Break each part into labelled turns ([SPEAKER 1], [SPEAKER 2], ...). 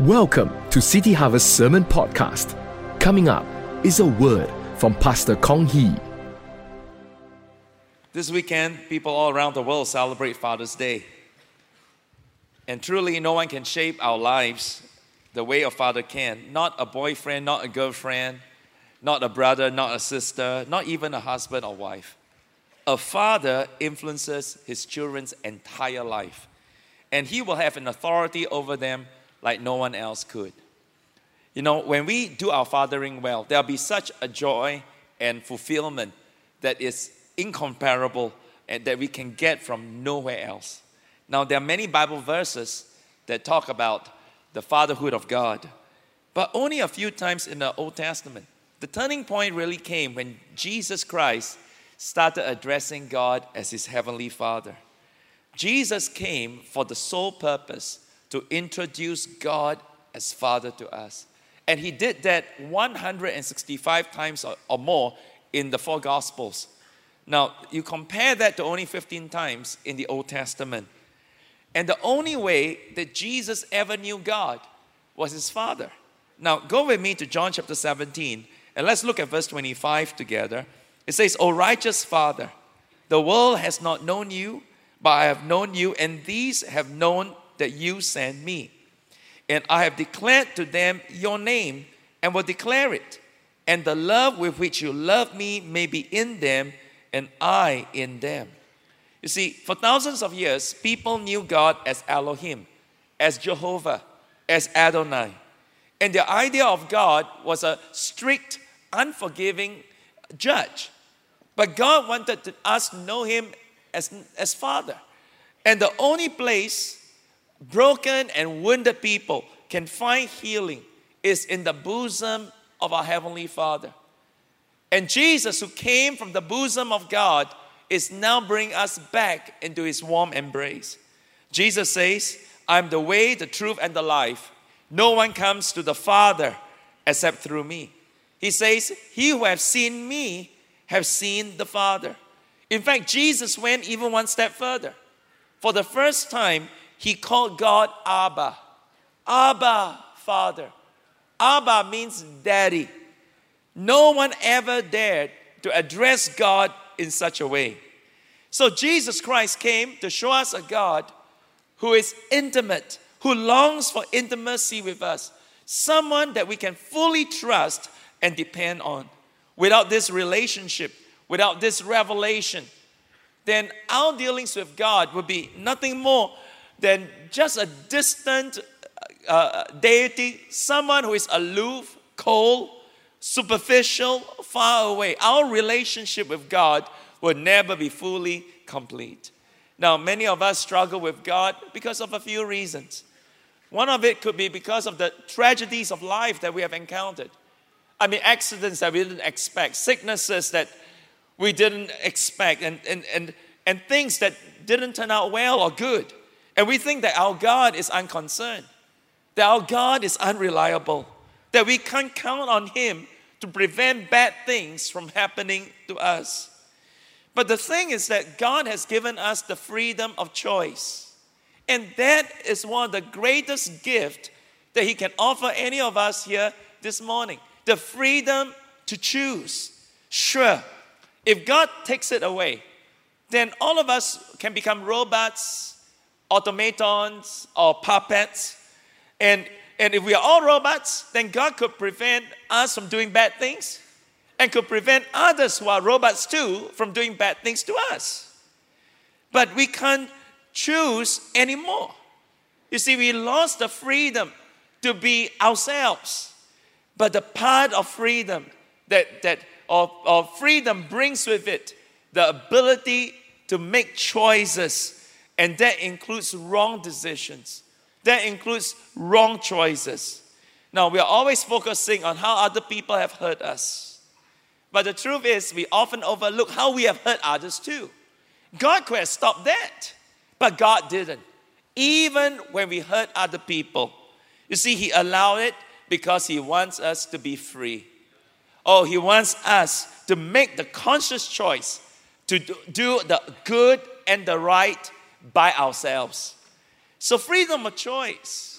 [SPEAKER 1] Welcome to City Harvest Sermon Podcast. Coming up is a word from Pastor Kong Hee.
[SPEAKER 2] This weekend, people all around the world celebrate Father's Day. And truly, no one can shape our lives the way a father can. Not a boyfriend, not a girlfriend, not a brother, not a sister, not even a husband or wife. A father influences his children's entire life. And he will have an authority over them like no one else could. You know, when we do our fathering well, there'll be such a joy and fulfillment that is incomparable and that we can get from nowhere else. Now, there are many Bible verses that talk about the fatherhood of God, but only a few times in the Old Testament. The turning point really came when Jesus Christ started addressing God as his heavenly Father. Jesus came for the sole purpose to introduce God as Father to us. And he did that 165 times or more in the four Gospels. Now, you compare that to only 15 times in the Old Testament. And the only way that Jesus ever knew God was his Father. Now, go with me to John chapter 17, and let's look at verse 25 together. It says, "O righteous Father, the world has not known you, but I have known you, and these have known that you sent me. And I have declared to them your name, and will declare it. And the love with which you love me may be in them, and I in them." You see, for thousands of years, people knew God as Elohim, as Jehovah, as Adonai. And their idea of God was a strict, unforgiving judge. But God wanted us to know him as Father. And the only place broken and wounded people can find healing is in the bosom of our Heavenly Father. And Jesus, who came from the bosom of God, is now bringing us back into his warm embrace. Jesus says, "I'm the way, the truth, and the life. No one comes to the Father except through me." He says, "He who has seen me has seen the Father." In fact, Jesus went even one step further. For the first time, he called God Abba. Abba, Father. Abba means daddy. No one ever dared to address God in such a way. So Jesus Christ came to show us a God who is intimate, who longs for intimacy with us. Someone that we can fully trust and depend on. Without this relationship, without this revelation, then our dealings with God would be nothing more than just a distant deity, someone who is aloof, cold, superficial, far away. Our relationship with God will never be fully complete. Now, many of us struggle with God because of a few reasons. One of it could be because of the tragedies of life that we have encountered. I mean, accidents that we didn't expect, sicknesses that we didn't expect, and things that didn't turn out well or good. And we think that our God is unconcerned, that our God is unreliable, that we can't count on him to prevent bad things from happening to us. But the thing is that God has given us the freedom of choice. And that is one of the greatest gifts that he can offer any of us here this morning. The freedom to choose. Sure, if God takes it away, then all of us can become robots, automatons, or puppets. And if we are all robots, then God could prevent us from doing bad things and could prevent others who are robots too from doing bad things to us. But we can't choose anymore. You see, we lost the freedom to be ourselves. But the part of freedom that freedom brings with it the ability to make choices, and that includes wrong decisions. That includes wrong choices. Now, we are always focusing on how other people have hurt us. But the truth is, we often overlook how we have hurt others too. God could have stopped that, but God didn't. Even when we hurt other people. You see, he allowed it because he wants us to be free. Oh, he wants us to make the conscious choice to do the good and the right by ourselves. So freedom of choice.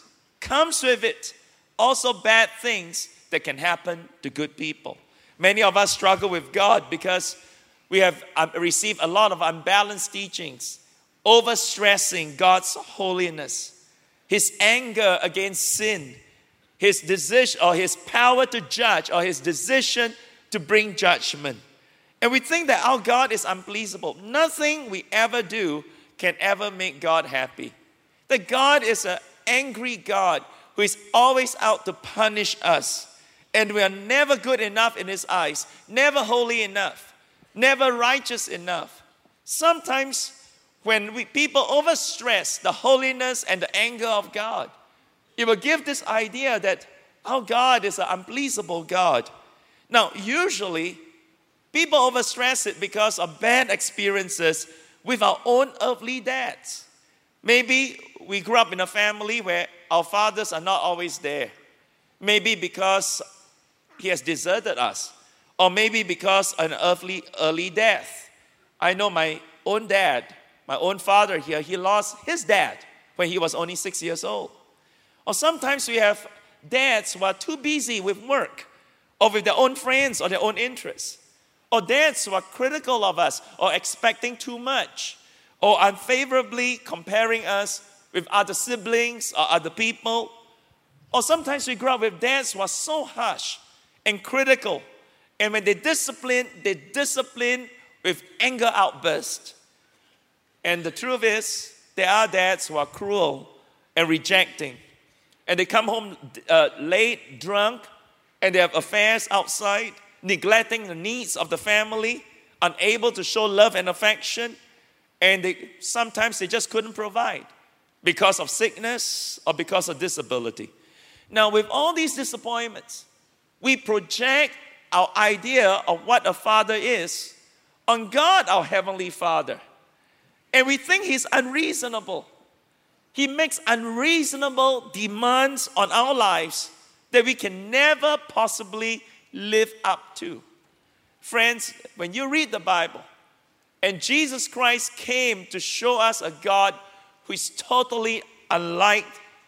[SPEAKER 2] comes with it also bad things that can happen to good people. Many of us struggle with God because we have received a lot of unbalanced teachings, overstressing God's holiness, His anger against sin, His decision or His power to judge, or His decision to bring judgment. And we think that our God is unpleasable. Nothing we ever do can ever make God happy. That God is an angry God who is always out to punish us. And we are never good enough in His eyes, never holy enough, never righteous enough. Sometimes when people overstress the holiness and the anger of God, it will give this idea that our God is an unpleasable God. Now, usually, people overstress it because of bad experiences with our own earthly dads. Maybe we grew up in a family where our fathers are not always there. Maybe because he has deserted us. Or maybe because of an early death. I know my own dad, my own father here, he lost his dad when he was only 6 years old. Or sometimes we have dads who are too busy with work, or with their own friends or their own interests. Or dads who are critical of us, or expecting too much, or unfavorably comparing us with other siblings or other people. Or sometimes we grow up with dads who are so harsh and critical, and when they discipline with anger outbursts. And the truth is, there are dads who are cruel and rejecting, and they come home late, drunk, and they have affairs outside, neglecting the needs of the family, unable to show love and affection, and sometimes they just couldn't provide because of sickness or because of disability. Now, with all these disappointments, we project our idea of what a father is on God, our Heavenly Father. And we think He's unreasonable. He makes unreasonable demands on our lives that we can never possibly live up to. Friends, when you read the Bible, and Jesus Christ came to show us a God who is totally unlike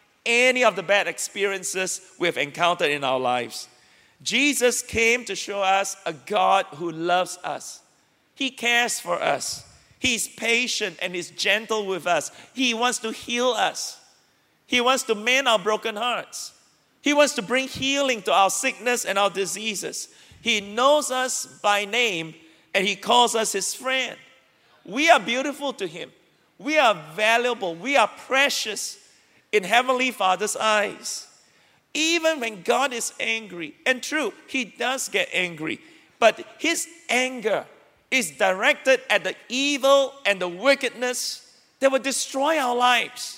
[SPEAKER 2] any of the bad experiences we've encountered in our lives. Jesus came to show us a God who loves us. He cares for us. He's patient and He's gentle with us. He wants to heal us. He wants to mend our broken hearts. He wants to bring healing to our sickness and our diseases. He knows us by name and He calls us His friend. We are beautiful to Him. We are valuable. We are precious in Heavenly Father's eyes. Even when God is angry, and true, He does get angry, but His anger is directed at the evil and the wickedness that will destroy our lives.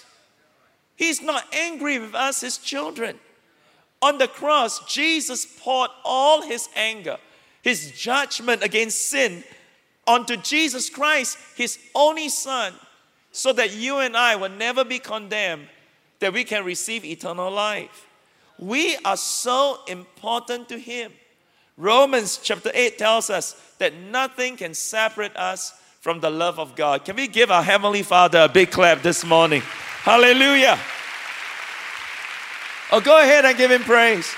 [SPEAKER 2] He's not angry with us, His children. On the cross, Jesus poured all His anger, His judgment against sin onto Jesus Christ, His only Son, so that you and I will never be condemned, that we can receive eternal life. We are so important to Him. Romans chapter 8 tells us that nothing can separate us from the love of God. Can we give our Heavenly Father a big clap this morning? Hallelujah. Oh, go ahead and give Him praise.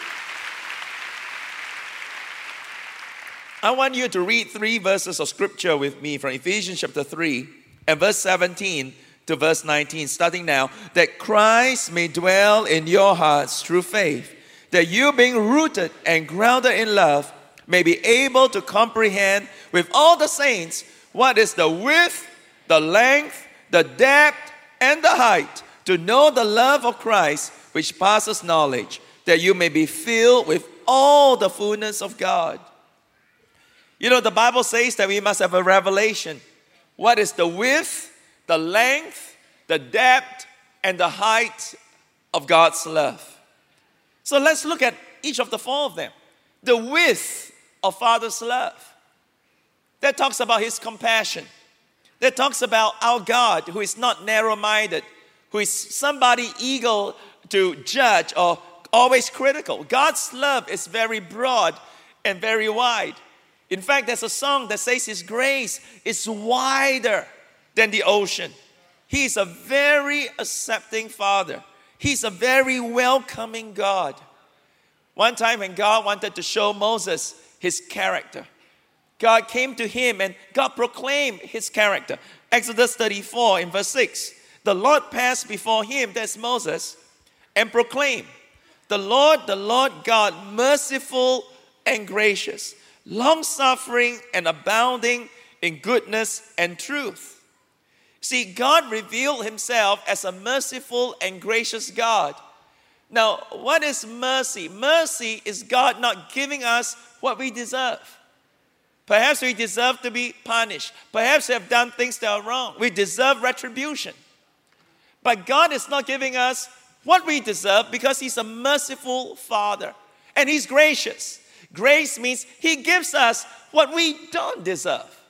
[SPEAKER 2] I want you to read 3 verses of scripture with me from Ephesians chapter 3 and verse 17 to verse 19, starting now. That Christ may dwell in your hearts through faith, that you, being rooted and grounded in love, may be able to comprehend with all the saints what is the width, the length, the depth, and the height, to know the love of Christ which passes knowledge, that you may be filled with all the fullness of God. You know, the Bible says that we must have a revelation. What is the width, the length, the depth, and the height of God's love? So let's look at each of the 4 of them. The width of Father's love. That talks about His compassion. That talks about our God who is not narrow-minded, who is somebody eager to judge or always critical. God's love is very broad and very wide. In fact, there's a song that says His grace is wider than the ocean. He is a very accepting Father. He's a very welcoming God. One time when God wanted to show Moses his character, God came to him and God proclaimed his character. Exodus 34 in verse 6. The Lord passed before him, that's Moses, and proclaimed, the Lord God, merciful and gracious, long-suffering and abounding in goodness and truth. See, God revealed himself as a merciful and gracious God. Now, what is mercy? Mercy is God not giving us what we deserve. Perhaps we deserve to be punished. Perhaps we have done things that are wrong. We deserve retribution. But God is not giving us what we deserve because He's a merciful Father. And He's gracious. Grace means He gives us what we don't deserve.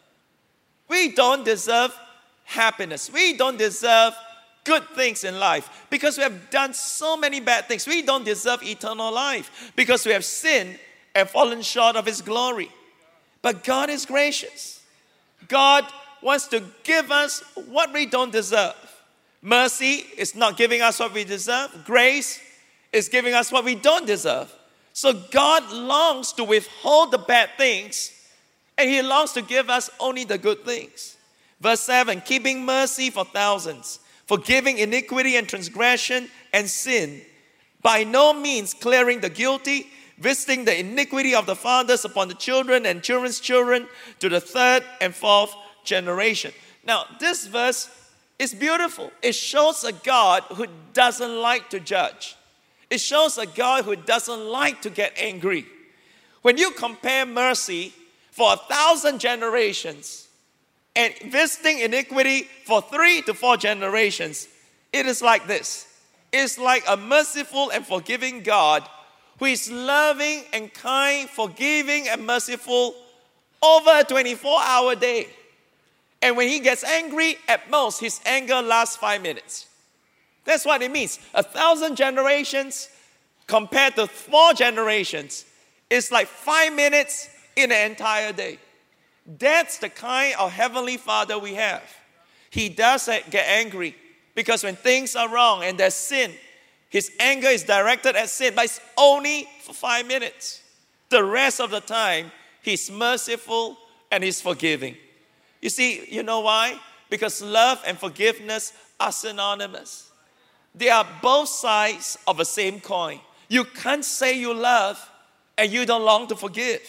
[SPEAKER 2] We don't deserve happiness. We don't deserve good things in life because we have done so many bad things. We don't deserve eternal life because we have sinned and fallen short of His glory. But God is gracious. God wants to give us what we don't deserve. Mercy is not giving us what we deserve. Grace is giving us what we don't deserve. So God longs to withhold the bad things, and He longs to give us only the good things. Verse 7, keeping mercy for thousands, forgiving iniquity and transgression and sin, by no means clearing the guilty, visiting the iniquity of the fathers upon the children and children's children to the third and fourth generation. Now, this verse is beautiful. It shows a God who doesn't like to judge. It shows a God who doesn't like to get angry. When you compare mercy for 1,000 generations and visiting iniquity for 3 to 4 generations, it is like this. It's like a merciful and forgiving God who is loving and kind, forgiving and merciful over a 24-hour day. And when He gets angry, at most, His anger lasts 5 minutes. That's what it means. 1,000 generations compared to 4 generations is like 5 minutes in an entire day. That's the kind of Heavenly Father we have. He does get angry because when things are wrong and there's sin, His anger is directed at sin, but it's only for 5 minutes. The rest of the time, He's merciful and He's forgiving. You see, you know why? Because love and forgiveness are synonymous. They are both sides of the same coin. You can't say you love and you don't long to forgive.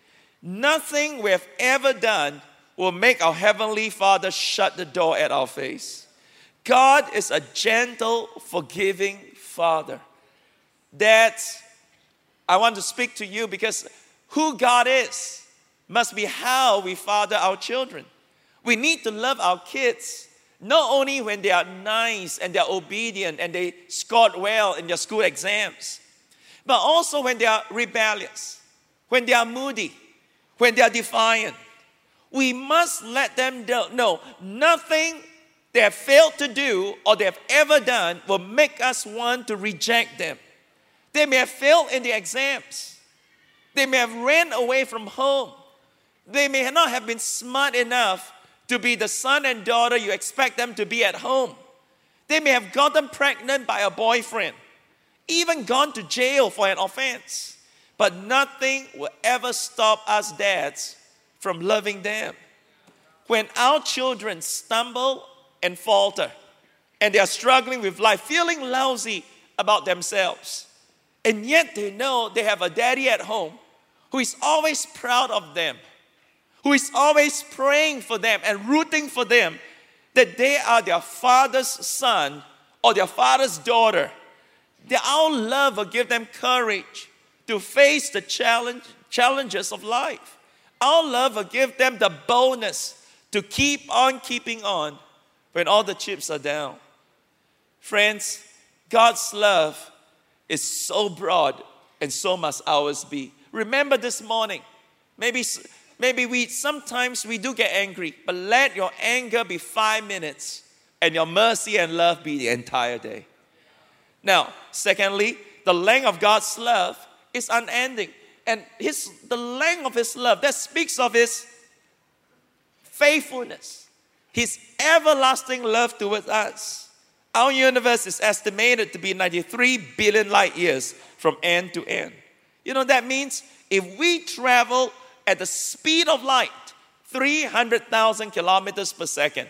[SPEAKER 2] Nothing we have ever done will make our Heavenly Father shut the door at our face. God is a gentle, forgiving Father. Dads, I want to speak to you because who God is must be how we father our children. We need to love our kids, not only when they are nice and they're obedient and they scored well in their school exams, but also when they are rebellious, when they are moody, when they are defiant. We must let them know nothing they have failed to do or they have ever done will make us want to reject them. They may have failed in the exams. They may have ran away from home. They may not have been smart enough to be the son and daughter you expect them to be at home. They may have gotten pregnant by a boyfriend, even gone to jail for an offense. But nothing will ever stop us dads from loving them. When our children stumble and falter, and they are struggling with life, feeling lousy about themselves, and yet they know they have a daddy at home who is always proud of them, who is always praying for them and rooting for them, that they are their father's son or their father's daughter, that our love will give them courage to face the challenges of life. Our love will give them the boldness to keep on keeping on when all the chips are down. Friends, God's love is so broad and so must ours be. Remember this morning, maybe sometimes we do get angry, but let your anger be 5 minutes and your mercy and love be the entire day. Now, secondly, the length of God's love is unending. And the length of His love, that speaks of His faithfulness, His everlasting love towards us. Our universe is estimated to be 93 billion light years from end to end. You know, that means if we travel at the speed of light, 300,000 kilometers per second,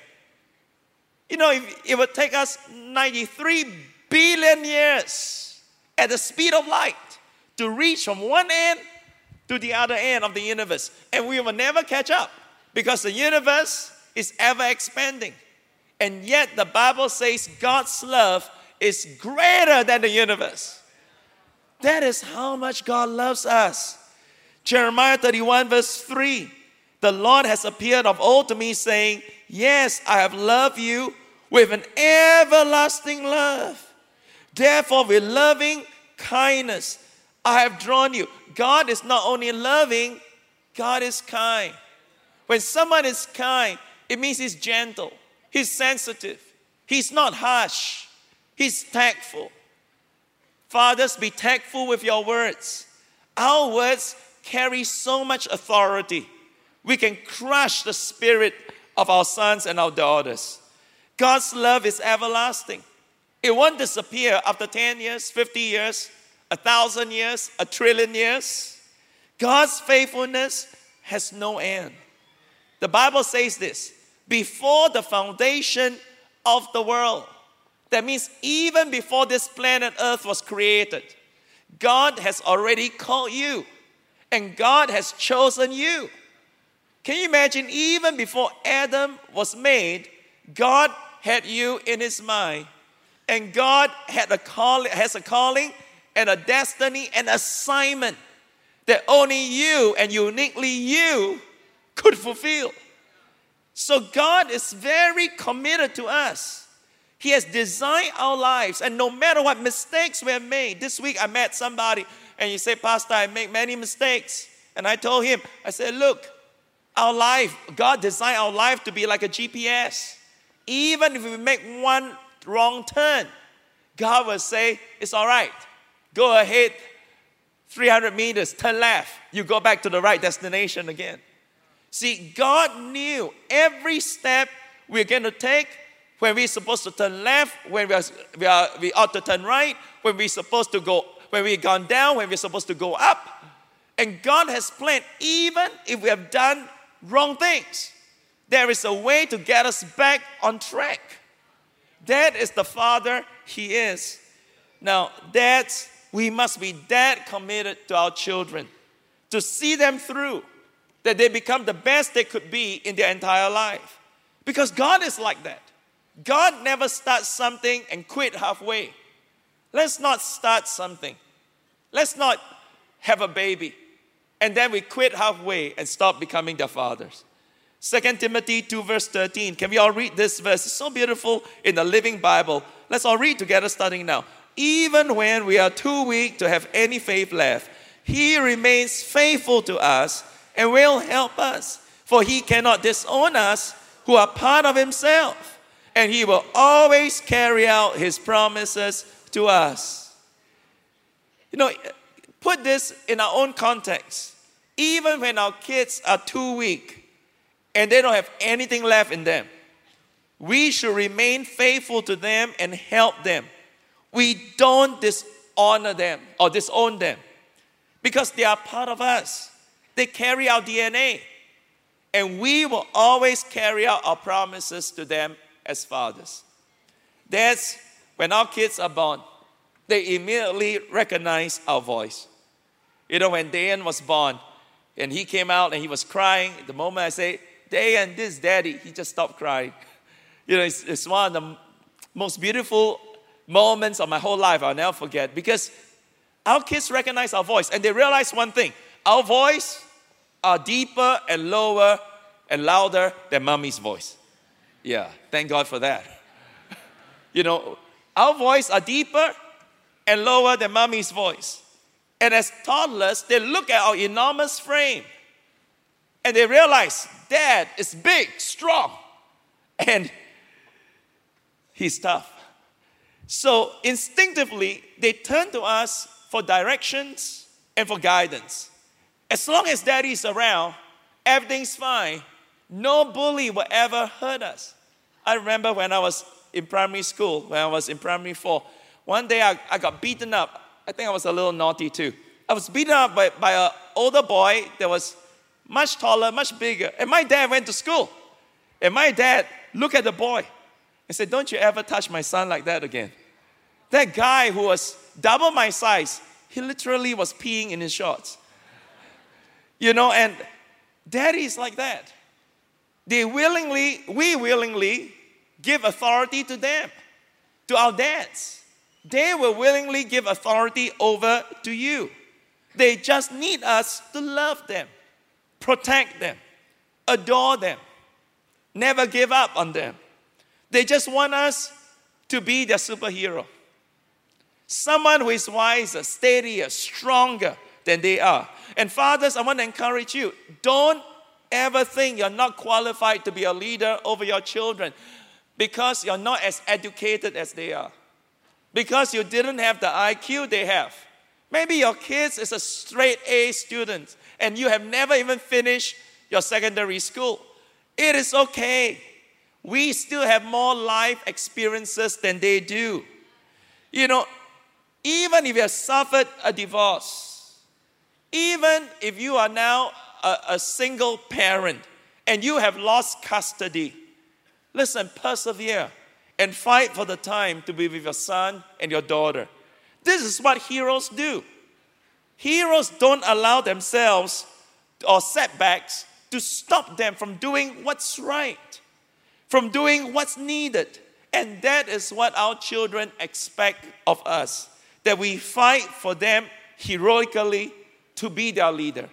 [SPEAKER 2] you know, it would take us 93 billion years at the speed of light to reach from one end to the other end of the universe. And we will never catch up because the universe is ever expanding. And yet the Bible says God's love is greater than the universe. That is how much God loves us. Jeremiah 31 verse 3. The Lord has appeared of old to me, saying, yes, I have loved you with an everlasting love. Therefore, with loving kindness, I have drawn you. God is not only loving, God is kind. When someone is kind, it means he's gentle. He's sensitive. He's not harsh. He's tactful. Fathers, be tactful with your words. Our words carry so much authority. We can crush the spirit of our sons and our daughters. God's love is everlasting. It won't disappear after 10 years, 50 years, 1,000 years, 1,000,000,000,000 years. God's faithfulness has no end. The Bible says this, before the foundation of the world. That means even before this planet Earth was created, God has already called you and God has chosen you. Can you imagine, even before Adam was made, God had you in his mind, and God has a calling and a destiny and assignment that only you and uniquely you could fulfill. So God is very committed to us. He has designed our lives, and no matter what mistakes we have made. This week I met somebody and he said, Pastor, I make many mistakes. And I told him, I said, look, our life, God designed our life to be like a GPS. Even if we make one wrong turn, God will say, it's all right. Go ahead, 300 meters, turn left. You go back to the right destination again. See, God knew every step we're going to take, when we're supposed to turn left, when we ought to turn right, when we're supposed to go, when we've gone down, when we're supposed to go up. And God has planned, even if we have done wrong things, there is a way to get us back on track. That is the Father He is. Now, dads, we must be that committed to our children, to see them through, that they become the best they could be in their entire life. Because God is like that. God never starts something and quit halfway. Let's not start something. Let's not have a baby and then we quit halfway and stop becoming their fathers. 2 Timothy 2 verse 13. Can we all read this verse? It's so beautiful in the Living Bible. Let's all read together starting now. Even when we are too weak to have any faith left, He remains faithful to us and will help us. For He cannot disown us who are part of Himself, and He will always carry out His promises to us. You know, put this in our own context. Even when our kids are too weak and they don't have anything left in them, we should remain faithful to them and help them. We don't dishonor them or disown them because they are part of us. They carry our DNA. And we will always carry out our promises to them as fathers. That's when our kids are born, they immediately recognize our voice. You know, when Dayan was born and he came out and he was crying, the moment I say, Dayan, this is Daddy, he just stopped crying. You know, it's one of the most beautiful moments of my whole life I'll never forget, because our kids recognize our voice and they realize one thing: our voice are deeper and lower and louder than mommy's voice. Yeah, thank God for that. You know, our voice are deeper and lower than mommy's voice. And as toddlers, they look at our enormous frame and they realize Dad is big, strong, and he's tough. So instinctively, they turn to us for directions and for guidance. As long as Daddy is around, everything's fine. No bully will ever hurt us. I remember when I was in primary school, when I was in primary 4, one day I got beaten up. I think I was a little naughty too. I was beaten up by an older boy that was much taller, much bigger. And my dad went to school. And my dad looked at the boy and said, "Don't you ever touch my son like that again." That guy who was double my size, he literally was peeing in his shorts. And daddies like that. We willingly give authority to them, to our dads. They will willingly give authority over to you. They just need us to love them, protect them, adore them, never give up on them. They just want us to be their superhero. Someone who is wiser, steadier, stronger than they are. And fathers, I want to encourage you, don't ever think you're not qualified to be a leader over your children because you're not as educated as they are. Because you didn't have the IQ they have. Maybe your kids is a straight A student and you have never even finished your secondary school. It is okay. We still have more life experiences than they do. Even if you have suffered a divorce, even if you are now a single parent and you have lost custody, listen, persevere and fight for the time to be with your son and your daughter. This is what heroes do. Heroes don't allow themselves or setbacks to stop them from doing what's right, from doing what's needed. And that is what our children expect of us, that we fight for them heroically to be their leader.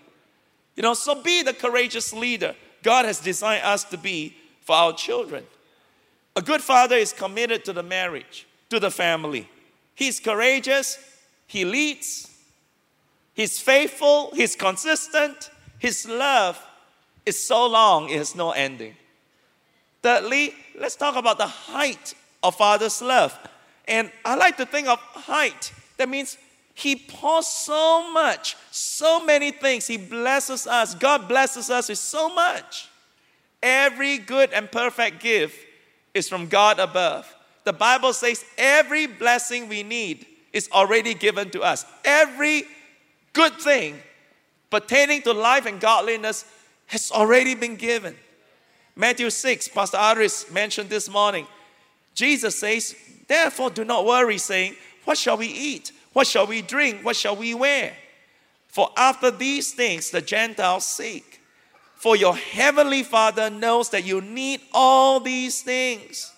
[SPEAKER 2] So be the courageous leader God has designed us to be for our children. A good father is committed to the marriage, to the family. He's courageous, he leads, he's faithful, he's consistent, his love is so long it has no ending. Thirdly, let's talk about the height of Father's love. And I like to think of height. That means He pours so much, so many things. He blesses us. God blesses us with so much. Every good and perfect gift is from God above. The Bible says every blessing we need is already given to us. Every good thing pertaining to life and godliness has already been given. Matthew 6, Pastor Aris mentioned this morning. Jesus says, "Therefore do not worry, saying, what shall we eat? What shall we drink? What shall we wear? For after these things the Gentiles seek. For your heavenly Father knows that you need all these things."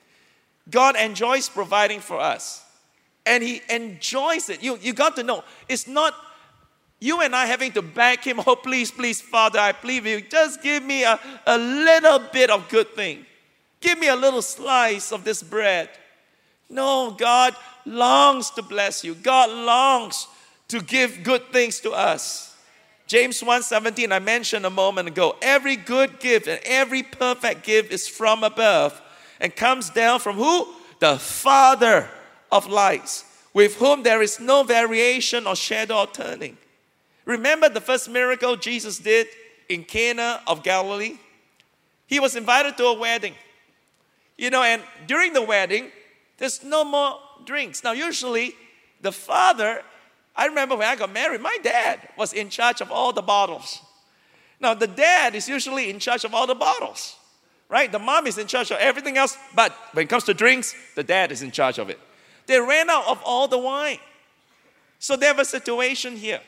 [SPEAKER 2] God enjoys providing for us. And He enjoys it. You got to know, it's not you and I having to beg Him, "Oh, please, please, Father, I plead with you, just give me a little bit of good thing. Give me a little slice of this bread." No, God longs to bless you. God longs to give good things to us. James 1:17, I mentioned a moment ago. Every good gift and every perfect gift is from above and comes down from who? The Father of lights, with whom there is no variation or shadow or turning. Remember the first miracle Jesus did in Cana of Galilee? He was invited to a wedding. And during the wedding, there's no more drinks. Now, usually, the father, I remember when I got married, my dad was in charge of all the bottles. Now, the dad is usually in charge of all the bottles, right? The mom is in charge of everything else, but when it comes to drinks, the dad is in charge of it. They ran out of all the wine. So they have a situation here.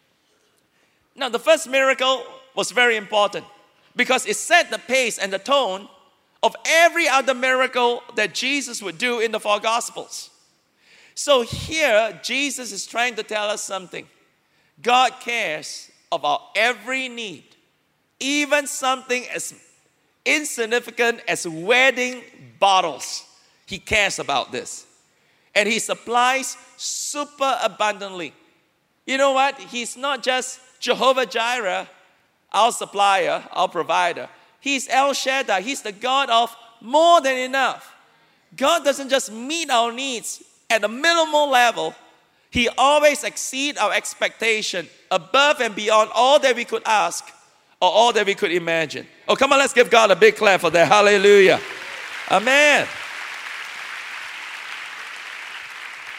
[SPEAKER 2] Now, the first miracle was very important because it set the pace and the tone of every other miracle that Jesus would do in the 4 Gospels. So here, Jesus is trying to tell us something. God cares about every need, even something as insignificant as wedding bottles. He cares about this. And He supplies super abundantly. You know what? He's not just Jehovah Jireh, our supplier, our provider. He's El Shaddai. He's the God of more than enough. God doesn't just meet our needs at a minimal level. He always exceeds our expectation above and beyond all that we could ask or all that we could imagine. Oh, come on, let's give God a big clap for that. Hallelujah. Amen.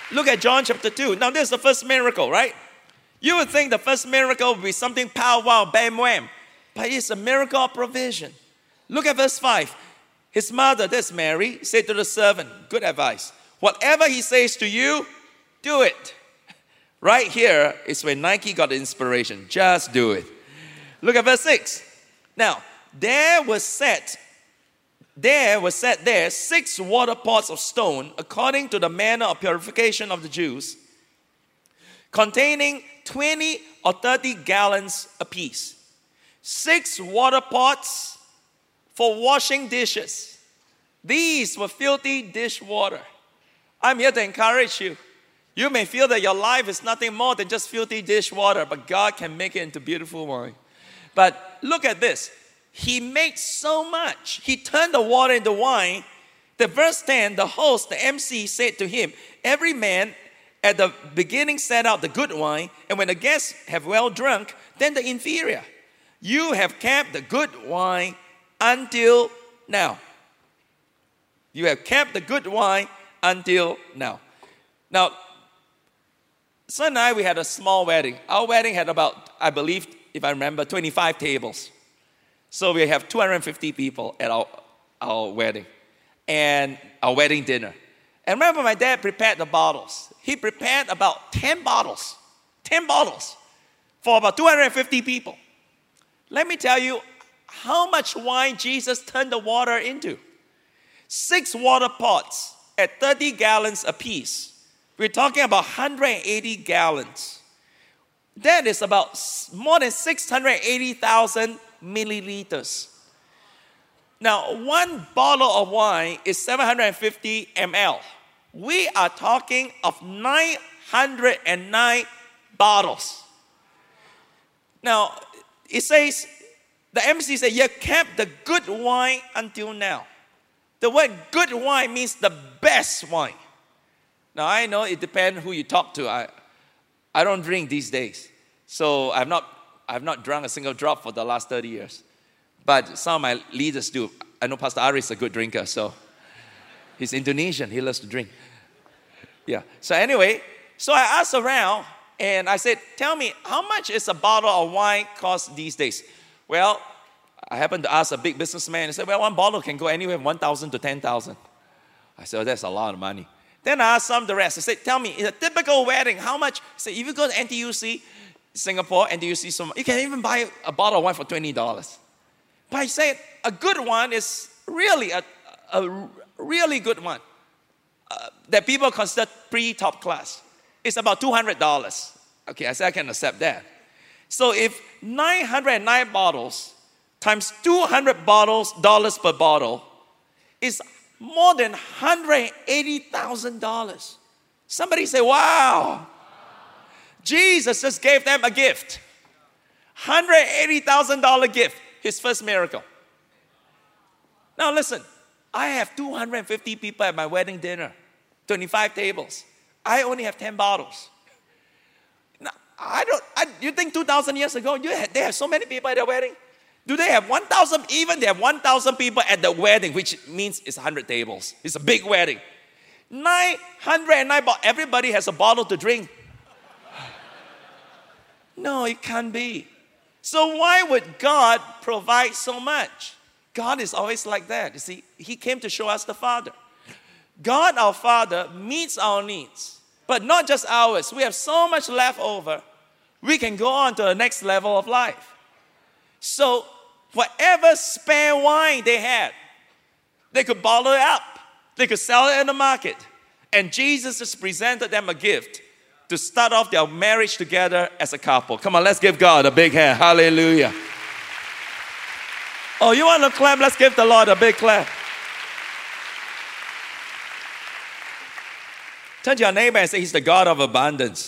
[SPEAKER 2] Look at John chapter 2. Now, this is the first miracle, right? You would think the first miracle would be something pow wow, bam wham. But it's a miracle of provision. Look at verse 5. His mother, that's Mary, said to the servant, good advice. Whatever he says to you, do it. Right here is where Nike got the inspiration. Just do it. Look at verse 6. Now, there were set there 6 water pots of stone, according to the manner of purification of the Jews, containing 20 or 30 gallons apiece. 6 water pots for washing dishes. These were filthy dishwater. I'm here to encourage you. You may feel that your life is nothing more than just filthy dishwater, but God can make it into beautiful wine. But look at this. He made so much. He turned the water into wine. The verse 10, the host, the MC, said to him, every man at the beginning set out the good wine, and when the guests have well drunk, then the inferior. You have kept the good wine until now. You have kept the good wine until now. Now, son and I, we had a small wedding. Our wedding had about, I believe, if I remember, 25 tables. So we have 250 people at our wedding and our wedding dinner. And remember, my dad prepared the bottles. He prepared about 10 bottles for about 250 people. Let me tell you how much wine Jesus turned the water into. 6 water pots at 30 gallons apiece. We're talking about 180 gallons. That is about more than 680,000 milliliters. Now, 1 bottle of wine is 750 ml. We are talking of 909 bottles. Now, it says, the MC said, you kept the good wine until now. The word good wine means the best wine. Now, I know it depends who you talk to. I don't drink these days. So I've not drunk a single drop for the last 30 years. But some of my leaders do. I know Pastor Ari is a good drinker, so he's Indonesian. He loves to drink. Yeah. So anyway, so I asked around, and I said, tell me, how much is a bottle of wine cost these days? Well, I happened to ask a big businessman. He said, well, 1 bottle can go anywhere from 1,000 to 10,000. I said, that's a lot of money. Then I asked some of the rest. I said, tell me, in a typical wedding, how much? I said, if you go to NTUC, Singapore, NTUC, you can even buy a bottle of wine for $20. But I said, a good one is really a really good one that people consider pre-top class. It's about $200. Okay, I said I can accept that. So if 909 bottles times $200 per bottle is more than $180,000. Somebody say, wow. Jesus just gave them a gift. $180,000 gift, his first miracle. Now listen, I have 250 people at my wedding dinner, 25 tables. I only have 10 bottles. Now, you think 2,000 years ago, they have so many people at their wedding? Do they have 1,000? Even they have 1,000 people at the wedding, which means it's 100 tables. It's a big wedding. 909 bottles. Everybody has a bottle to drink. No, it can't be. So why would God provide so much? God is always like that. You see, He came to show us the Father. God, our Father, meets our needs. But not just ours. We have so much left over. We can go on to the next level of life. So whatever spare wine they had, they could bottle it up. They could sell it in the market. And Jesus just presented them a gift to start off their marriage together as a couple. Come on, let's give God a big hand. Hallelujah. Oh, you want to clap? Let's give the Lord a big clap. Turn to your neighbor and say, He's the God of abundance.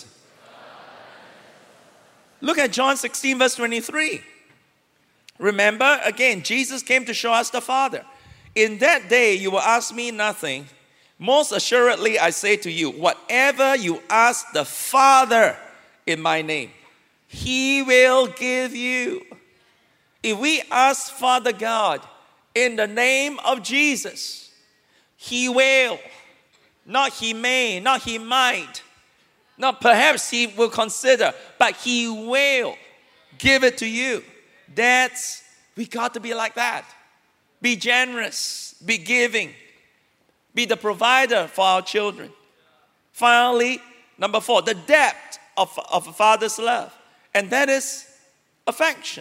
[SPEAKER 2] Look at John 16, verse 23. Remember, again, Jesus came to show us the Father. In that day, you will ask me nothing. Most assuredly, I say to you, whatever you ask the Father in my name, He will give you. If we ask Father God in the name of Jesus, He will. Not he may, not he might, not perhaps he will consider, but he will give it to you. Dads, we got to be like that. Be generous, be giving, be the provider for our children. Finally, number 4, the depth of a father's love. And that is affection.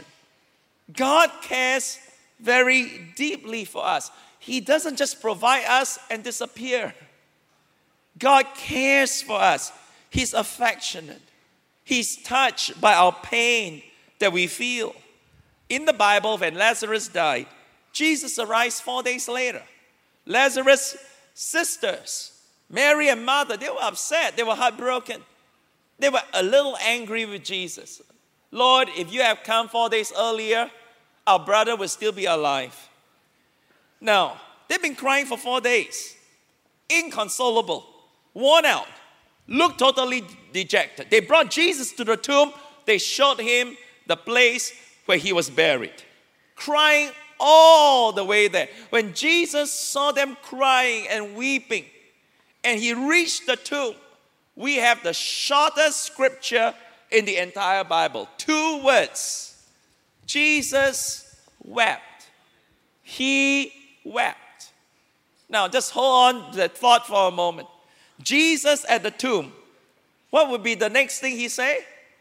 [SPEAKER 2] God cares very deeply for us. He doesn't just provide us and disappear. God cares for us. He's affectionate. He's touched by our pain that we feel. In the Bible, when Lazarus died, Jesus arrived 4 days later. Lazarus' sisters, Mary and Martha, they were upset. They were heartbroken. They were a little angry with Jesus. Lord, if you have come 4 days earlier, our brother will still be alive. Now, they've been crying for 4 days. Inconsolable, worn out, looked totally dejected. They brought Jesus to the tomb. They showed him the place where he was buried, crying all the way there. When Jesus saw them crying and weeping, and he reached the tomb, we have the shortest scripture in the entire Bible. 2 words. Jesus wept. He wept. Now, just hold on to that thought for a moment. Jesus at the tomb, what would be the next thing he say?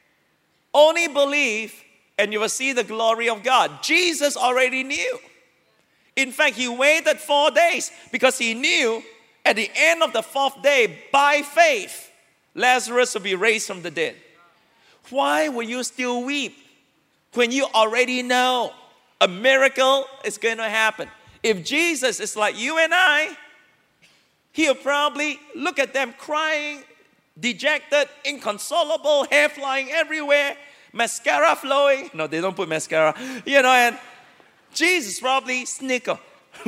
[SPEAKER 2] Only believe and you will see the glory of God. Jesus already knew. In fact, he waited 4 days because he knew at the end of the 4th day, by faith, Lazarus will be raised from the dead. Why will you still weep when you already know a miracle is going to happen? If Jesus is like you and I, he'll probably look at them crying, dejected, inconsolable, hair flying everywhere, mascara flowing. No, they don't put mascara. And Jesus probably snicker.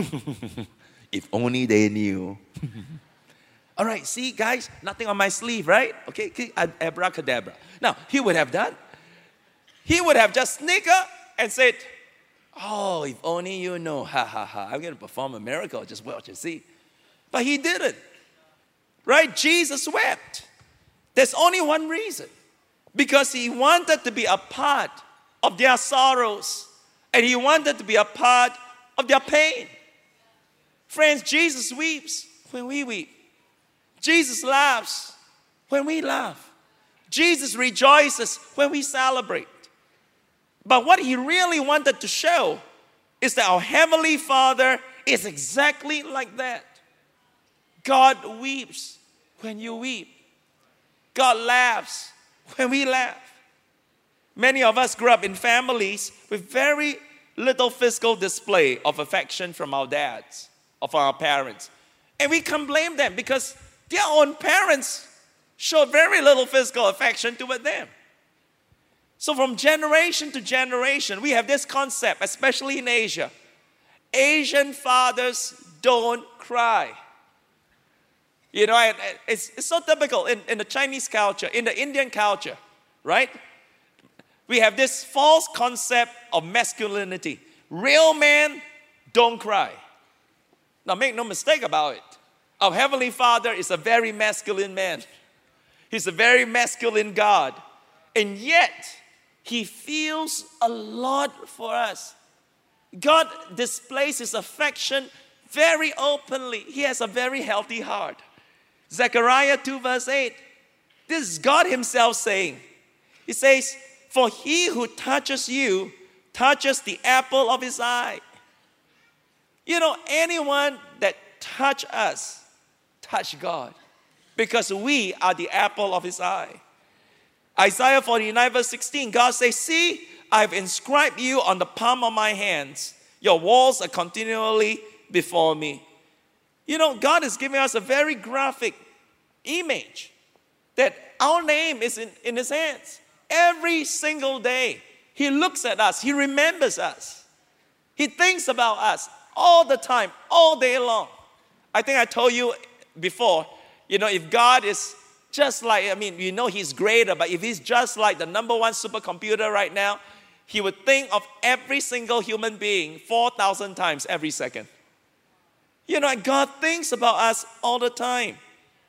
[SPEAKER 2] If only they knew. All right, see, guys, nothing on my sleeve, right? Okay, abracadabra. Now, he would have done. He would have just snickered and said, oh, if only you know, ha, ha, ha, I'm going to perform a miracle, just watch and see. But he didn't, right? Jesus wept. There's only one reason. Because he wanted to be a part of their sorrows. And he wanted to be a part of their pain. Friends, Jesus weeps when we weep. Jesus laughs when we laugh. Jesus rejoices when we celebrate. But what he really wanted to show is that our Heavenly Father is exactly like that. God weeps when you weep. God laughs when we laugh. Many of us grew up in families with very little physical display of affection from our dads or from our parents. And we can blame them because their own parents showed very little physical affection toward them. So from generation to generation, we have this concept, especially in Asia. Asian fathers don't cry. It's so typical in the Chinese culture, in the Indian culture, right? We have this false concept of masculinity. Real men don't cry. Now, make no mistake about it. Our Heavenly Father is a very masculine man. He's a very masculine God. And yet, He feels a lot for us. God displays His affection very openly. He has a very healthy heart. Zechariah 2 verse 8. This is God Himself saying. He says, for He who touches you touches the apple of His eye. Anyone that touch us, touch God. Because we are the apple of His eye. Isaiah 49 verse 16, God says, see, I've inscribed you on the palm of my hands. Your walls are continually before me. God is giving us a very graphic image that our name is in His hands. Every single day, He looks at us. He remembers us. He thinks about us all the time, all day long. I think I told you before, if God is just like, He's greater, but if He's just like the number one supercomputer right now, He would think of every single human being 4,000 times every second. God thinks about us all the time.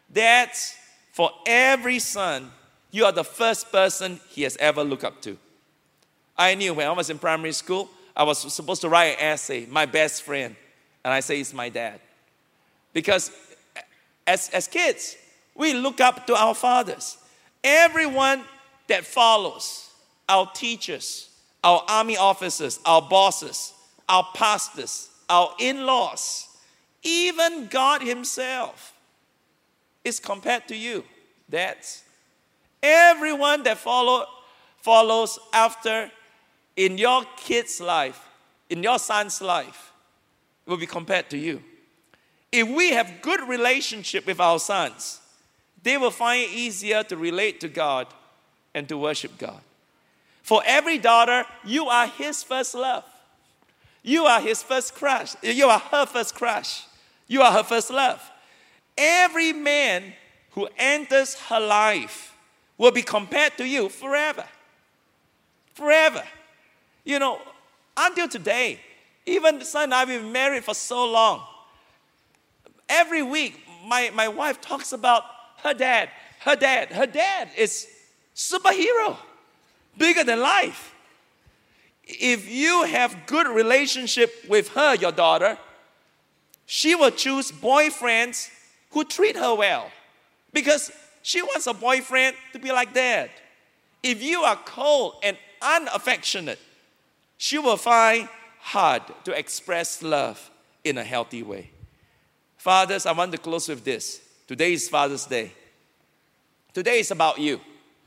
[SPEAKER 2] Dads, for every son, you are the first person he has ever looked up to. I knew when I was in primary school, I was supposed to write an essay, my best friend. And I say it's my dad. Because as kids, we look up to our fathers. Everyone that follows, our teachers, our army officers, our bosses, our pastors, our in-laws, even God himself is compared to you, dads. Everyone that follows after in your kid's life, in your son's life, will be compared to you. If we have good relationship with our sons, they will find it easier to relate to God and to worship God. For every daughter, you are his first love. You are his first crush. You are her first crush. You are her first love. Every man who enters her life will be compared to you forever. Forever. You know, until today, even the son and I, we've been married for so long. Every week, my wife talks about her dad. Her dad is superhero, bigger than life. If you have good relationship with her, your daughter, she will choose boyfriends who treat her well because she wants a boyfriend to be like dad. If you are cold and unaffectionate, she will find hard to express love in a healthy way. Fathers, I want to close with this. Today is Father's Day. Today is about you.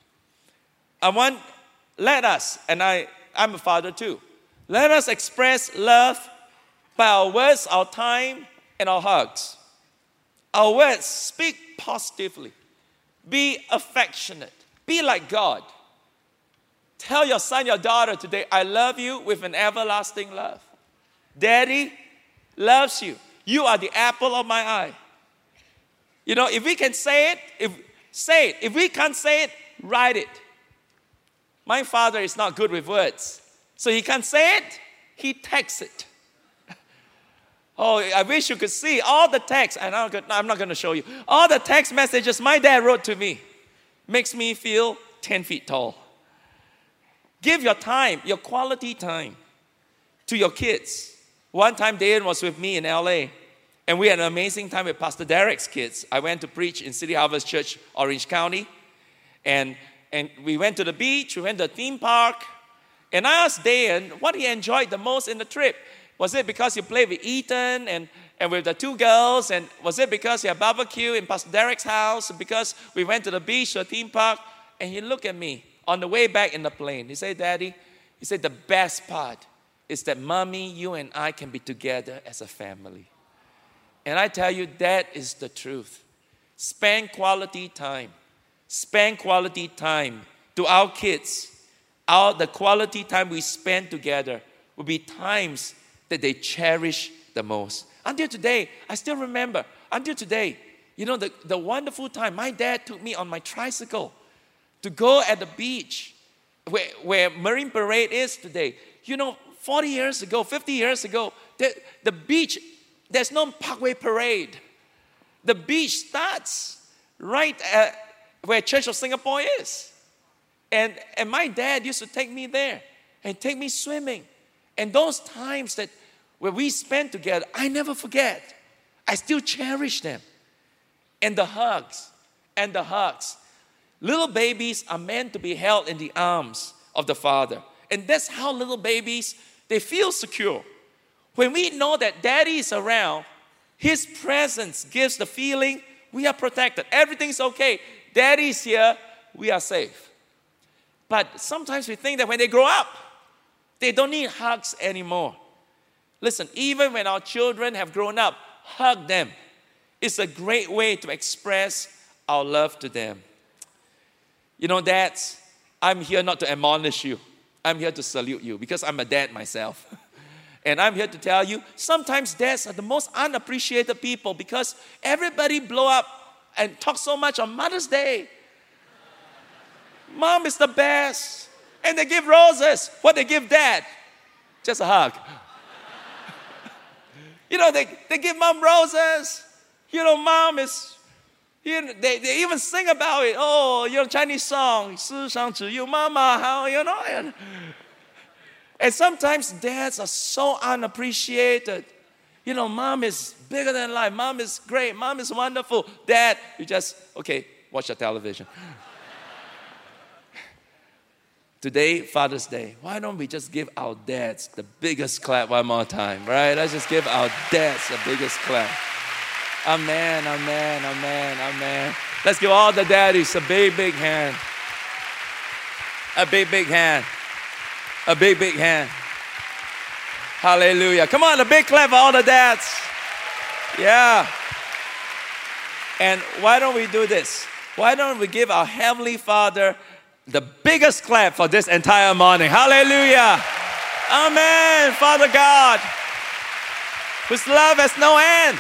[SPEAKER 2] Let us, and I'm a father too, let us express love by our words, our time, and our hugs. Our words, speak positively. Be affectionate. Be like God. Tell your son, your daughter today, I love you with an everlasting love. Daddy loves you. You are the apple of my eye. You know, if we can say it, say it. If we can't say it, write it. My father is not good with words. So he can't say it, he texts it. Oh, I wish you could see all the texts. And I'm not going to show you. All the text messages my dad wrote to me. Makes me feel 10 feet tall. Give your time, your quality time to your kids. One time, Dan was with me in LA, and we had an amazing time with Pastor Derek's kids. I went to preach in City Harvest Church, Orange County, and we went to the beach, we went to a theme park, and I asked Dan what he enjoyed the most in the trip. Was it because you played with Ethan and with the two girls, and was it because you had barbecue in Pastor Derek's house, because we went to the beach, to a theme park? And he looked at me on the way back in the plane. He said, Daddy, he said, the best part is that Mommy, you and I can be together as a family. And I tell you, that is the truth. Spend quality time. Spend quality time to our kids. The quality time we spend together will be times that they cherish the most. Until today, I still remember, until today, you know, the wonderful time my dad took me on my tricycle to go at the beach where Marine Parade is today. You know, 40 years ago, 50 years ago, the beach, there's no Parkway Parade. The beach starts right at where Church of Singapore is. And my dad used to take me there and take me swimming. And those times where we spent together, I never forget. I still cherish them. And the hugs. Little babies are meant to be held in the arms of the Father. And that's how little babies, they feel secure. When we know that Daddy is around, His presence gives the feeling we are protected. Everything's okay. Daddy's here, we are safe. But sometimes we think that when they grow up, they don't need hugs anymore. Listen, even when our children have grown up, hug them. It's a great way to express our love to them. You know, dads, I'm here not to admonish you. I'm here to salute you because I'm a dad myself. And I'm here to tell you, sometimes dads are the most unappreciated people because everybody blow up and talk so much on Mother's Day. Mom is the best. And they give roses. What they give dad? Just a hug. You know, they give mom roses. You know, mom is They even sing about it. Oh, Chinese song, 世上只有妈妈好, And sometimes dads are so unappreciated. Mom is bigger than life. Mom is great. Mom is wonderful. Dad, you just, okay, watch the television. Today, Father's Day, why don't we just give our dads the biggest clap one more time, right? Let's just give our dads the biggest clap. Amen, amen, amen, amen. Let's give all the daddies a big, big hand. A big, big hand. A big, big hand. Hallelujah. Come on, a big clap for all the dads. Yeah. And why don't we do this? Why don't we give our Heavenly Father the biggest clap for this entire morning? Hallelujah. Amen. Father God, whose love has no end.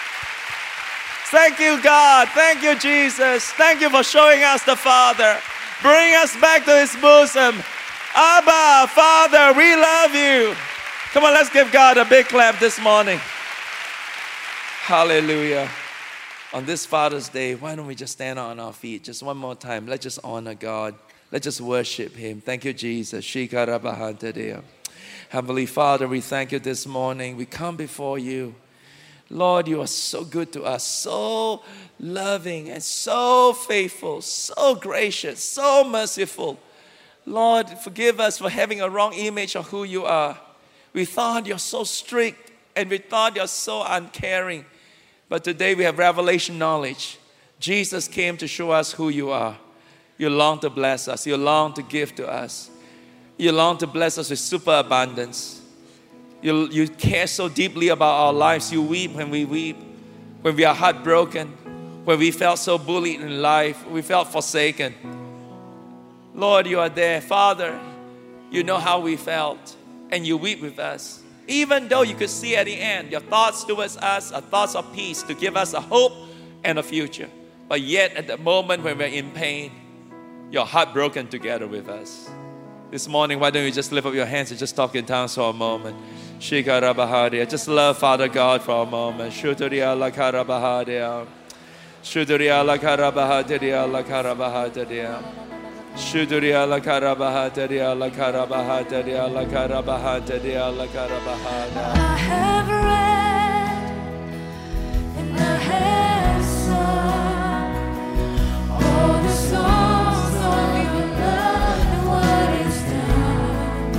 [SPEAKER 2] Thank you, God. Thank you, Jesus. Thank you for showing us the Father. Bring us back to His bosom. Abba, Father, we love you. Come on, let's give God a big clap this morning. Hallelujah. On this Father's Day, why don't we just stand on our feet just one more time? Let's just honor God. Let's just worship Him. Thank you, Jesus. Heavenly Father, we thank you this morning. We come before you. Lord, you are so good to us, so loving and so faithful, so gracious, so merciful. Lord, forgive us for having a wrong image of who you are. We thought you're so strict and we thought you're so uncaring. But today we have revelation knowledge. Jesus came to show us who you are. You long to bless us. You long to give to us. You long to bless us with superabundance. You care so deeply about our lives. You weep when we weep, when we are heartbroken, when we felt so bullied in life, we felt forsaken. Lord, you are there. Father, you know how we felt, and you weep with us. Even though you could see at the end, your thoughts towards us are thoughts of peace to give us a hope and a future. But yet, at the moment when we're in pain, you're heartbroken together with us. This morning, why don't you just lift up your hands and just talk in tongues for a moment? Just love Father God for a moment. Shudriya lakarabahadia. Shudriya lakarabahadia lakarabahadia. Shudriya lakarabahadia lakarabahadia lakarabahadia lakarabahada.
[SPEAKER 3] I have read and I have sung all the songs of your love and what is done.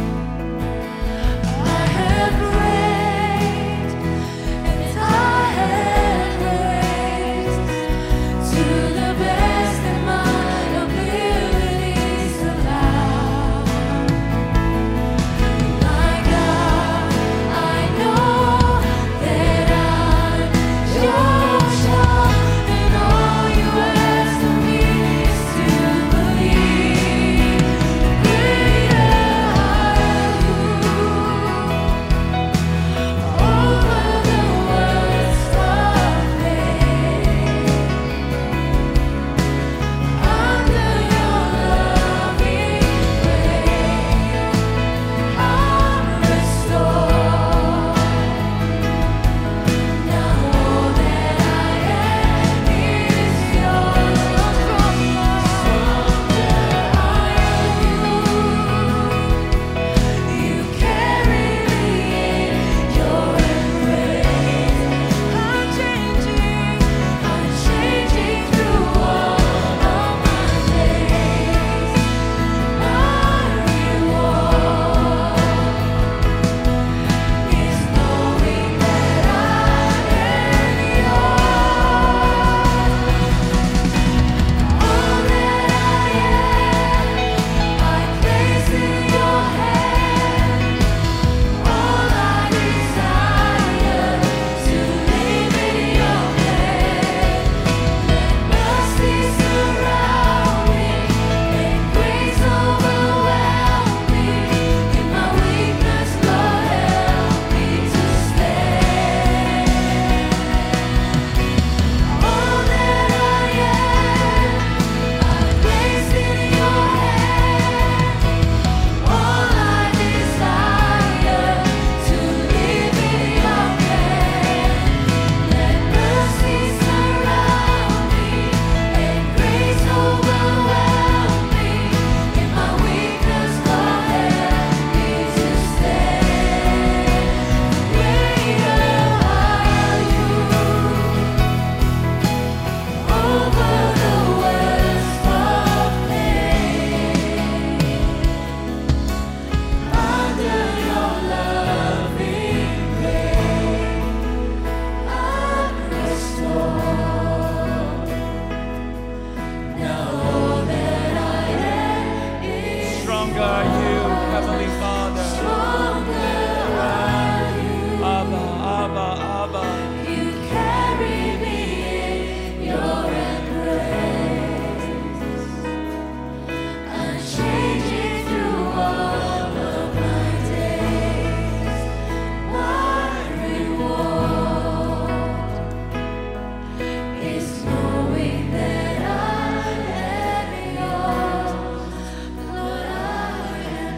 [SPEAKER 3] I have prayed and I have raised to the best of my abilities allow. My God, I know
[SPEAKER 2] are you, Heavenly Father? Abba, Abba, Abba.
[SPEAKER 3] You carry me in your embrace, unchanging through all of my days. My reward is knowing that I am yours, Lord, I am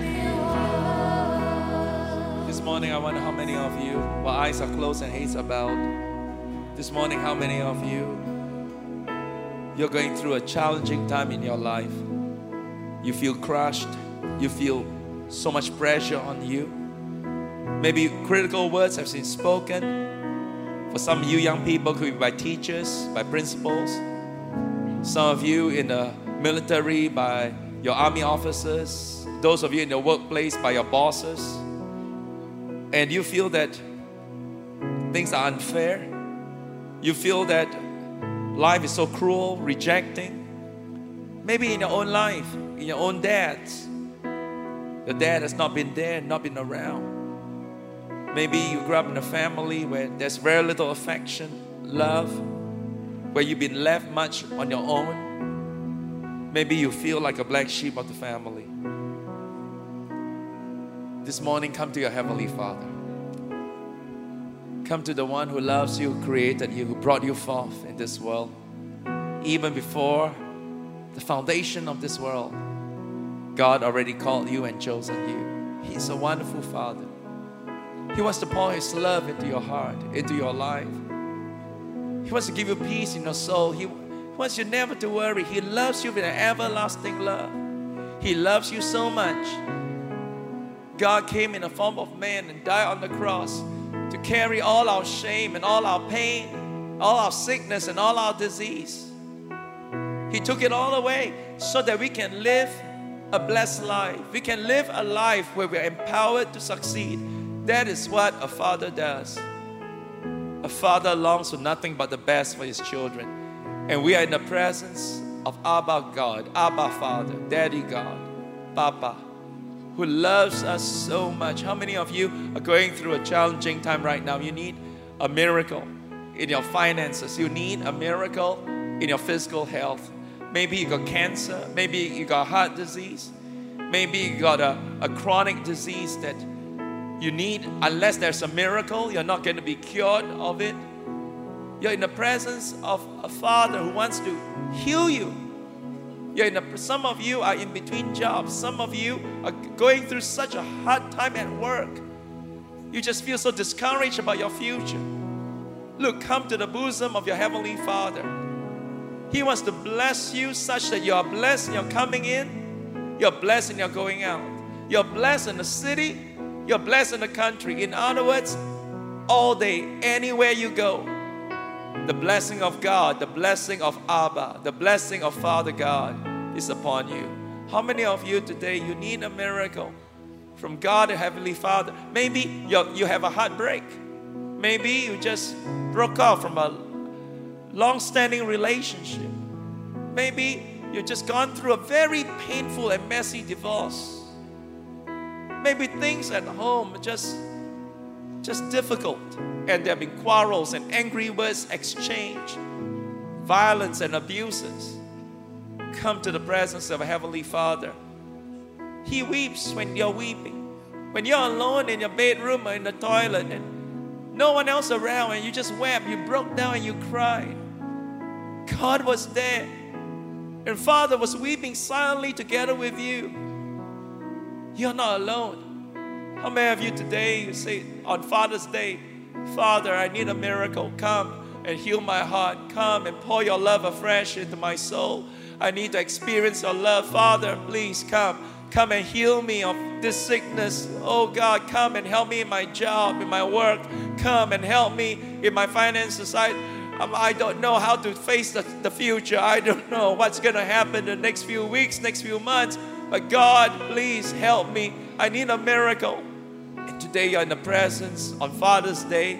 [SPEAKER 3] yours.
[SPEAKER 2] This morning, I wonder how many of you, while eyes are closed and heads are bowed, this morning, how many of you, you're going through a challenging time in your life. You feel crushed. You feel so much pressure on you. Maybe critical words have been spoken. For some of you young people, could be by teachers, by principals. Some of you in the military, by your army officers. Those of you in your workplace, by your bosses. And you feel that things are unfair. You feel that life is so cruel, rejecting. Maybe in your own life, in your own dads. Your dad has not been there, not been around. Maybe you grew up in a family where there's very little affection, love, where you've been left much on your own. Maybe you feel like a black sheep of the family. This morning, come to your Heavenly Father. Come to the one who loves you, who created you, who brought you forth in this world. Even before the foundation of this world, God already called you and chosen you. He's a wonderful Father. He wants to pour His love into your heart, into your life. He wants to give you peace in your soul. He wants you never to worry. He loves you with an everlasting love. He loves you so much. God came in the form of man and died on the cross to carry all our shame and all our pain, all our sickness and all our disease. He took it all away so that we can live a blessed life. We can live a life where we're empowered to succeed. That is what a father does. A father longs for nothing but the best for his children. And we are in the presence of Abba God, Abba Father, Daddy God, Papa, who loves us so much. How many of you are going through a challenging time right now? You need a miracle in your finances. You need a miracle in your physical health. Maybe you got cancer. Maybe you got heart disease. Maybe you got a chronic disease that you need. Unless there's a miracle, you're not going to be cured of it. You're in the presence of a Father who wants to heal you. Some of you are in between jobs. Some of you are going through such a hard time at work. You just feel so discouraged about your future. Look, come to the bosom of your Heavenly Father. He wants to bless you such that you are blessed in your coming in. You're blessed in your going out. You're blessed in the city. You're blessed in the country. In other words, all day, anywhere you go, the blessing of God, the blessing of Abba, the blessing of Father God is upon you. How many of you today, you need a miracle from God, the Heavenly Father? Maybe you have a heartbreak. Maybe you just broke off from a long-standing relationship. Maybe you've just gone through a very painful and messy divorce. Maybe things at home are just difficult, and there have been quarrels and angry words exchanged, violence and abuses. Come to the presence of a Heavenly Father. He weeps when you're weeping. When you're alone in your bedroom or in the toilet and no one else around and you just wept, you broke down and you cried. God was there. And Father was weeping silently together with you. You're not alone. How many of you today, you say on Father's Day, Father, I need a miracle. Come and heal my heart. Come and pour your love afresh into my soul. I need to experience your love. Father, please come. Come and heal me of this sickness. Oh God, come and help me in my job, in my work. Come and help me in my finances. I don't know how to face the future. I don't know what's going to happen the next few weeks, next few months. But God, please help me. I need a miracle. And today you're in the presence on Father's Day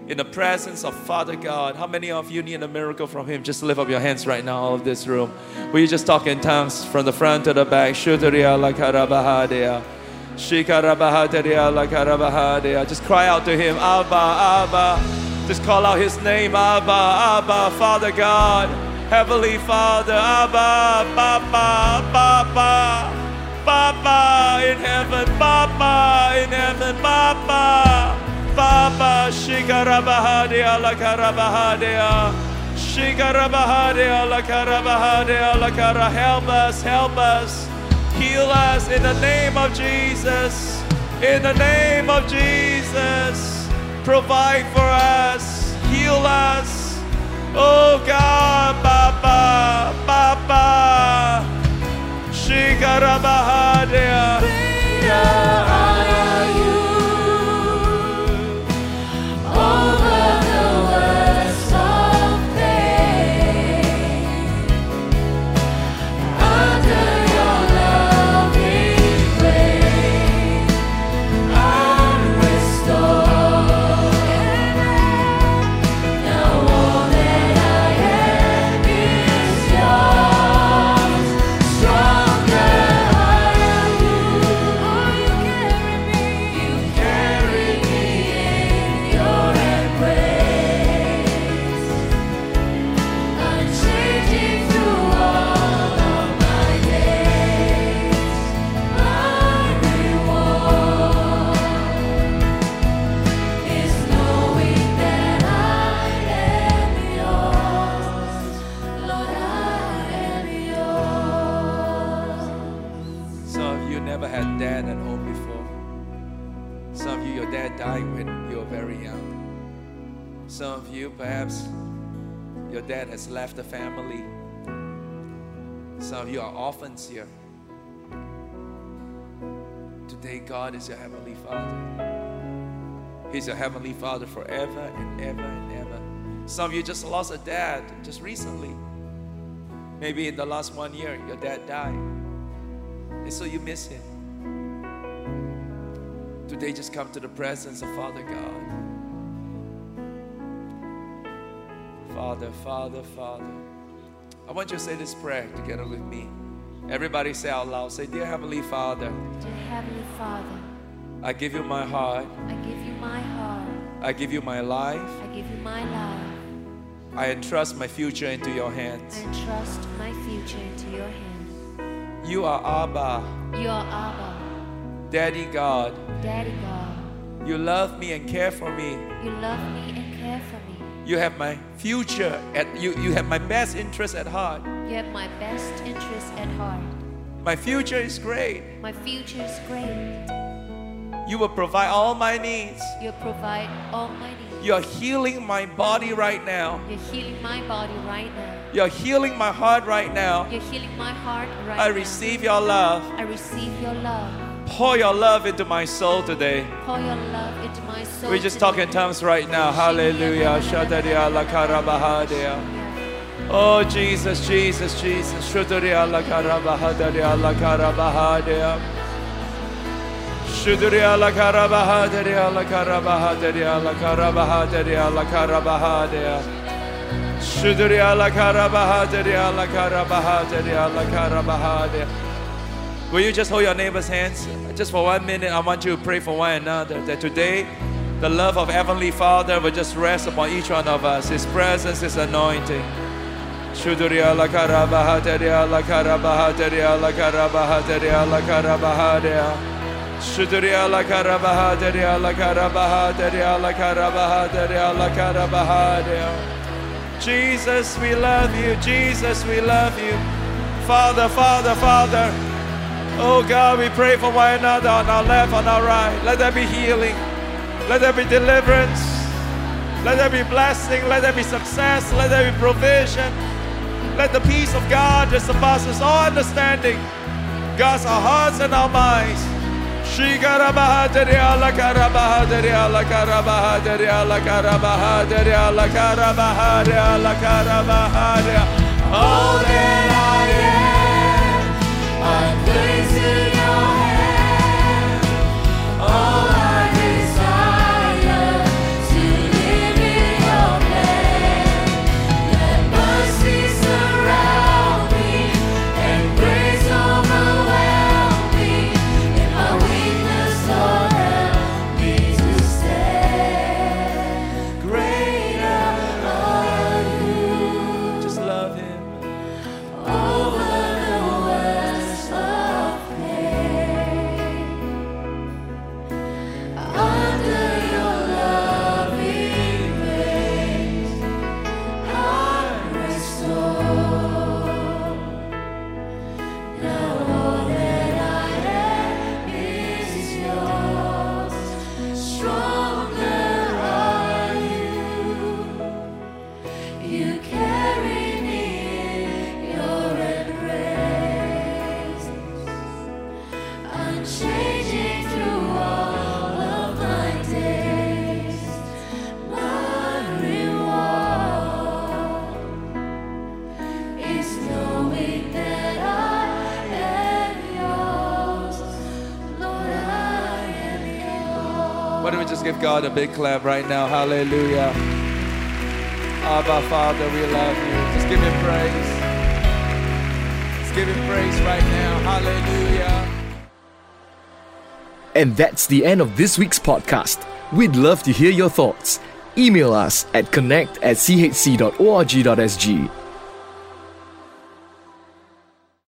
[SPEAKER 2] in the presence of Father God. How many of you need a miracle from Him? Just lift up your hands right now, all of this room. Will you just talk in tongues from the front to the back? Shudriya lakarabahadea. Shikarabahadea lakarabahadea. Just cry out to Him, Abba, Abba. Just call out His name, Abba, Abba, Father God, Heavenly Father, Abba, Papa, Papa, Papa in heaven, Papa in heaven, Papa, Papa, Shikarabahadea lakarabahadea. Shikarabahadea lakarabahadea lakara. Help us, help us. Heal us in the name of Jesus. In the name of Jesus. Provide for us. Heal us. Oh God, Papa, Papa. Shikarabahadea.
[SPEAKER 3] Greater are you over the worst of pain. Under your loving grace, I'm restored. Now all that I am is yours. Stronger are you. Oh, you carry me in your embrace. Unchanging through all of my days. My reward is knowing that I am yours. Lord, I am yours.
[SPEAKER 2] Some of you never had dad at home before. Some of you, your dad died when you were very young. Some of you, perhaps your dad has left the family. Some of you are orphans here. Today, God is your Heavenly Father. He's your Heavenly Father forever and ever and ever. Some of you just lost a dad just recently. Maybe in the last 1 year, your dad died. And so you miss him. Today, just come to the presence of Father God. Father, Father, Father. I want you to say this prayer together with me. Everybody say out loud. Say, Dear Heavenly Father,
[SPEAKER 3] Dear Heavenly Father,
[SPEAKER 2] I give you my heart.
[SPEAKER 3] I give you my heart.
[SPEAKER 2] I give you my life.
[SPEAKER 3] I give you my life.
[SPEAKER 2] I entrust my future into your
[SPEAKER 3] I
[SPEAKER 2] hands.
[SPEAKER 3] entrust my future into your hands.
[SPEAKER 2] You are Abba,
[SPEAKER 3] You are Abba,
[SPEAKER 2] Daddy God.
[SPEAKER 3] Daddy God.
[SPEAKER 2] You love me and care for me.
[SPEAKER 3] You love me and care for me.
[SPEAKER 2] You have my future you have my best interest at heart.
[SPEAKER 3] You have my best interest at heart.
[SPEAKER 2] My future is great.
[SPEAKER 3] My future is great.
[SPEAKER 2] You will provide all my needs.
[SPEAKER 3] You provide all my needs.
[SPEAKER 2] You are healing my body right now.
[SPEAKER 3] You're healing my body right now.
[SPEAKER 2] You are healing my heart right now.
[SPEAKER 3] You're healing my heart right
[SPEAKER 2] I
[SPEAKER 3] now.
[SPEAKER 2] receive your love.
[SPEAKER 3] I receive your love.
[SPEAKER 2] Pour your love into my soul today.
[SPEAKER 3] Pour your love into my soul.
[SPEAKER 2] We just talk in tongues right now. Hallelujah. Shadaria la karabahadea. Oh Jesus, Jesus, Jesus. Shadaria la karabahadea la karabahadea. Shadaria la karabahadea la karabahadea la karabahadea la karabahadea. Shadaria la karabahadea la karabahadea la karabahadea. Will you just hold your neighbor's hands? Just for 1 minute, I want you to pray for one another. That today, the love of Heavenly Father will just rest upon each one of us. His presence is anointing. Shuduriya la karabahateria la karabahateria la karabahateria la karabahateria. Shuduriya la karabahateria la karabahateria la karabahateria la karabahateria. Jesus, we love you. Jesus, we love you. Father, Father, Father. Oh God, we pray for one another on our left, on our right. Let there be healing. Let there be deliverance. Let there be blessing. Let there be success. Let there be provision. Let the peace of God just surpasses all understanding. Guard our hearts and our minds. Shikarabahaderia la karabahaderia la karabahaderia la karabahaderia la karabahaderia la karabahaderia. All that I am,
[SPEAKER 3] I place in your hand. All I desire to live
[SPEAKER 2] Why don't we just give God a big clap right now? Hallelujah. Abba, Father, we love you. Just give him praise. Just give him praise right now. Hallelujah.
[SPEAKER 1] And that's the end of this week's podcast. We'd love to hear your thoughts. Email us at connect@chc.org.sg